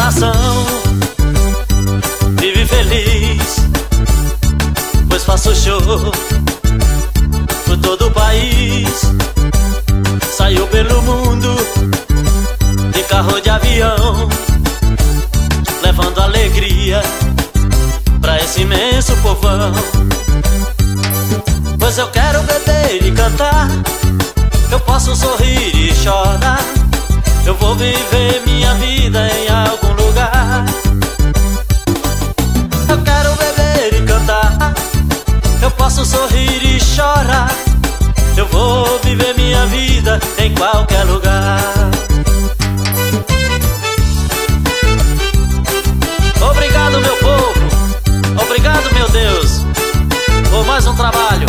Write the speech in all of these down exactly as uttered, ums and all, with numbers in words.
coração vive feliz, pois faço show por todo o país. Saiu pelo mundo de carro de avião, levando alegria pra esse imenso povão. Pois eu quero beber e cantar, eu posso sorrir e chorar, eu vou viver minha vida em algum lugar. Eu quero beber e cantar, eu posso sorrir e chorar, eu vou viver minha vida em qualquer lugar. Obrigado, meu povo, obrigado, meu Deus, por mais um trabalho.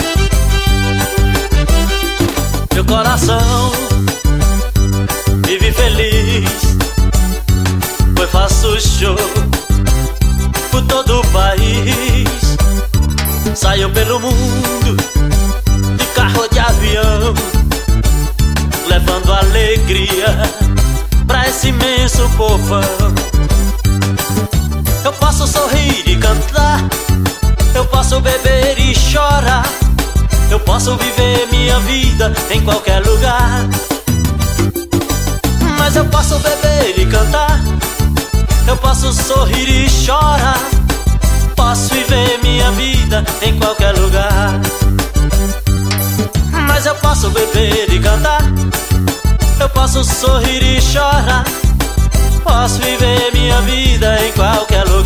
Meu coração vive feliz, pois faço show por todo o país. Saiu pelo mundo de carro de avião, levando alegria pra esse imenso povão. Eu posso sorrir e cantar, eu posso beber e chorar, eu posso viver minha vida em qualquer lugar. Mas eu posso beber e cantar, eu posso sorrir e chorar, posso viver minha vida em qualquer lugar. Mas eu posso beber e cantar, eu posso sorrir e chorar, posso viver minha vida em qualquer lugar.